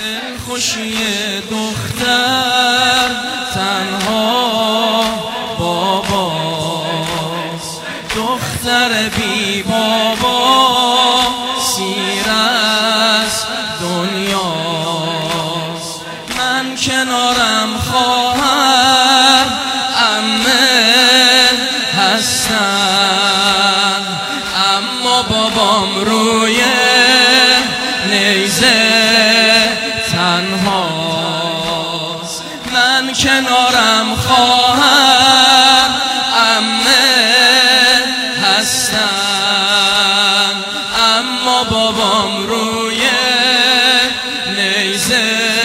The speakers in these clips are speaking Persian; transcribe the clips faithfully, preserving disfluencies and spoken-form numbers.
خوشی دختر تنها باباست، دختر بی بابا سیر از دنیاست. من کنارم خواهر عمه هستن، اما بابام روی نیزه تنهاست. من کنارم خواهر عمه هستن، اما بابام روی نیزه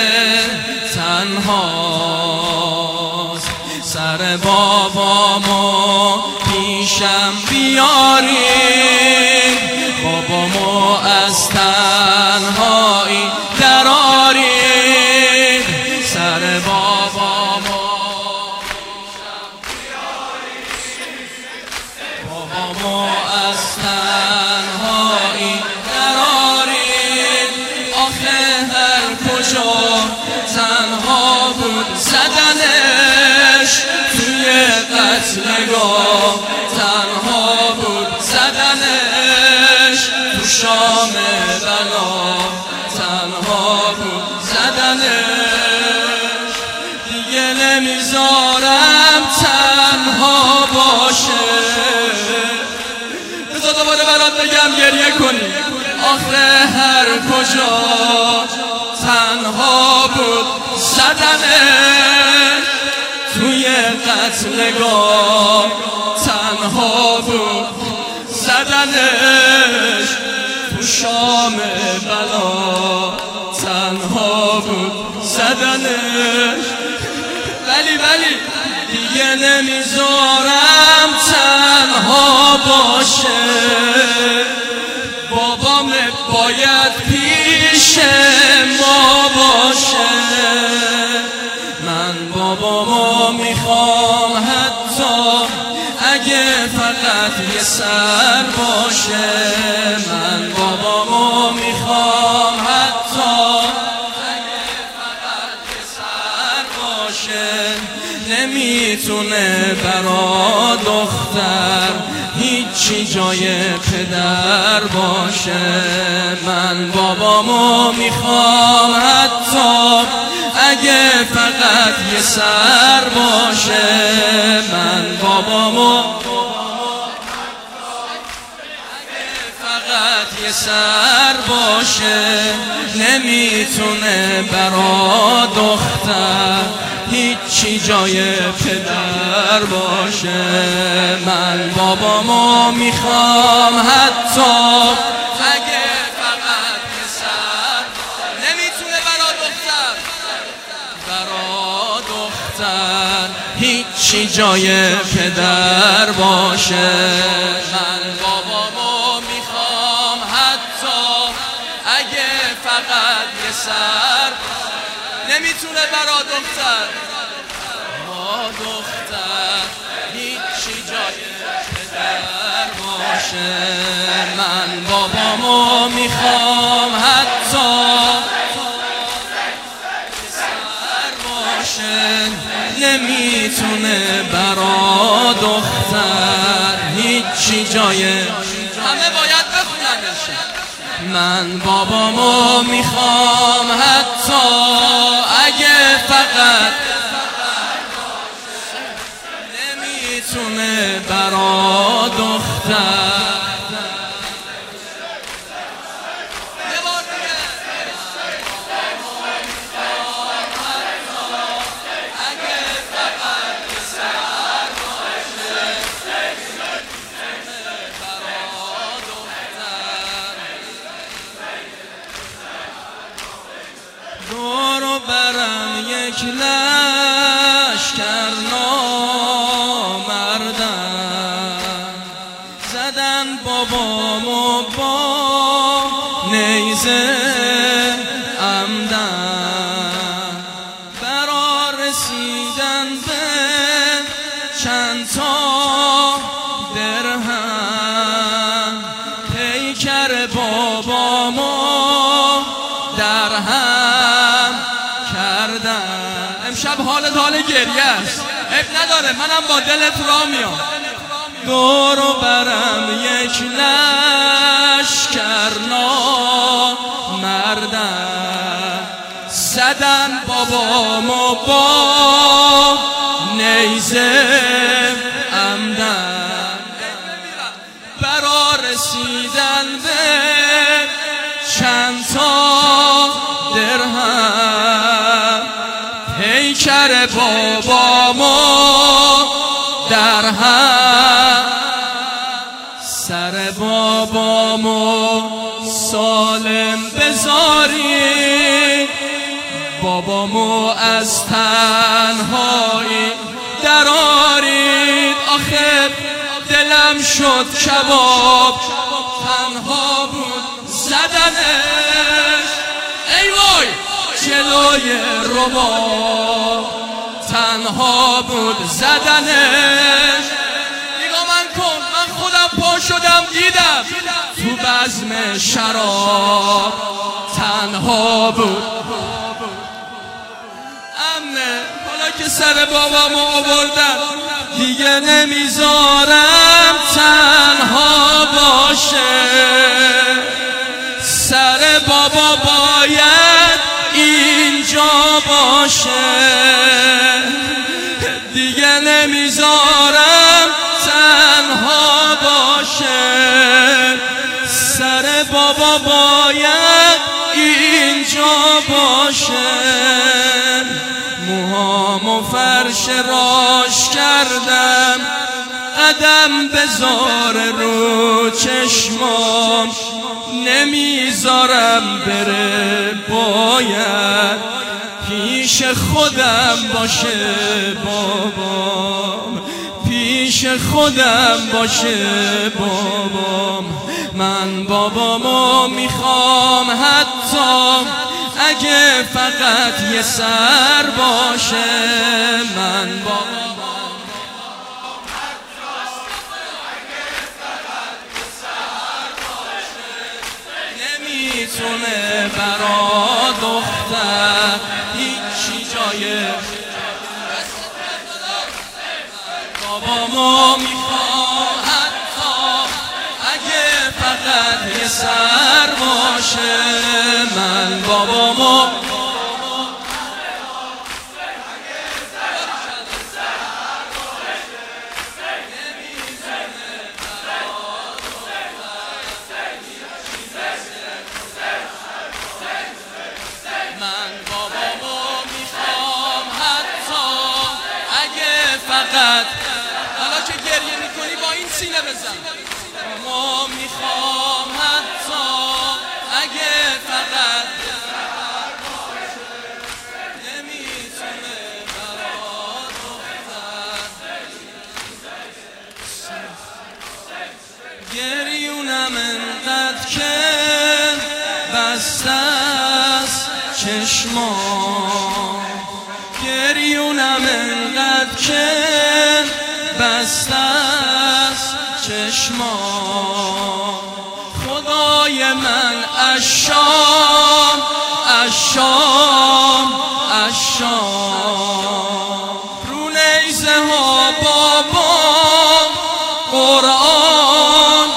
تنهاست. سر بابامو پیشم بیارین، بابامو از تنهایی درارین. سر بابامو پیشم بیارین، بابامو از تنهایی درارین. آخه هر کجا تنها بود زدنش، توی قتلگاه تنها بود زدنش، تو شام بلا تنها بود زدنش. دیگه نمیذارم تنها باشه. بذار دوباره برات بگم گریه کنی. آخه هر کجا تنها بود زدنش، توی قتلگاه تنها بود زدنش، تو شام بلا تنها بود زدنش. ولی ولی دیگه نمیذارم تنها باشه. بابام باید پیش ما باشه. من بابامو میخوام حتی اگه فقط یه سر باشه. من بابامو میخوام حتی اگه فقط یه سر باشه. نمیتونه برا دختر هیچی جای پدر باشه. من بابامو میخوام حتی اگه فقط یه سر باشه. من بابامو اگه فقط یه سر باشه. نمیتونه برا دختر هیچی جای پدر باشه. من بابامو میخوام حتی اگه فقط یه سر نمیتونه برا دختر برا دختر هیچی جای پدر باشه. من بابامو میخوام حتی اگه فقط یه سر نمیتونه برا دختر با دختر هیچی جای پدر باشه. من بابامو میخوام حتی سر باشه. نمیتونه برا دختر هیچی جای همه باید بخوننش. من بابامو میخوام حتی اگه فقط نمیتونه برا دختر. دورو برم یک لشکر نامردن، زدن بابامو با نیزه عمدن. برا رسیدن به چند تا درهم، پیکر بابامو در هم امشب حالت حال گریه است، عیب نداره منم با دلت را میام. دور و برم یک لشکر نامردن، زدن بابامو با نیزه عمدن، برا رسیدن به چند تا درهم، پیکر بابامو در هم، سر بابامو سالم بذاری، بابامو از تنهایی درارید. آخه دلم شد کباب، تنها بود زدنش، ای وای جلوی رباب، تنها بود زدنش. نگاه من کن، من خودم پا شدم دیدم تو بزم شراب، تنها بود. امنه حالا که سر بابامو آوردم دیگه نمیذارم تنها باشه، سر بابا باید اینجا باشه، دیگه نمیذارم تنها باشه، سر بابا باید اینجا باشه. موهامو فرش راش کردم، قدم بذار رو چشمام، نمیذارم بره، باید پیش خودم باشه بابام، پیش خودم باشه بابام. من بابامو میخوام حتی اگه فقط یه سر باشه، من بابامو نمیتونه برا دختر هیچی جای بابامو میخوام حتی اگه فقط یه سر باشه، من بابامو من بابامو میخوام حتی اگه فقط، حالا که گریه میکنی با این سینه بزن، بابامو میخوام حتی اگه فقط نمیتونه برا دختر، گریونم انقدر که بسته چشمام، گریونم انقدر که بسته است چشمام. خدای من اشام اشام اشام، رو نیزه ها بابام قرآن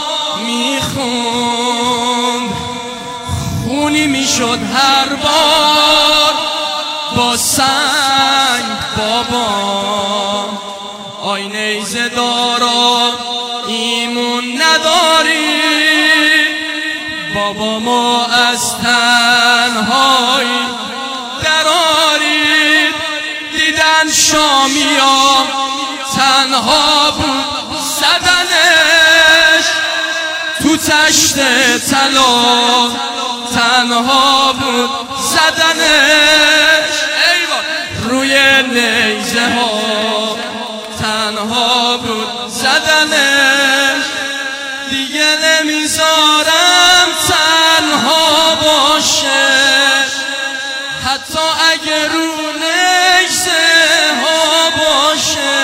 میخوند، خونی میشد هر بار با سنگ بابام. آی نیزه دارا ایمون نداری، بابامو از تنهایی درارید. دیدن شامیا تنها بود زدنش، تو تشت طلا تنها بود زدنش، روی نیزه ها تنها بود زدنش. دیگه نمیذارم تنها باشه، حتی اگه رو نیزه ها باشه.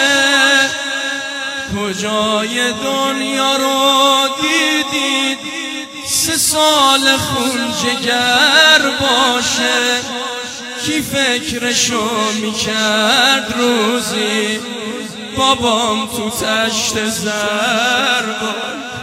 کجای دنیا رو دیدید سه سال خون جگر باشه، کی فکرشو میکرد روزی بابام تو تشت زربان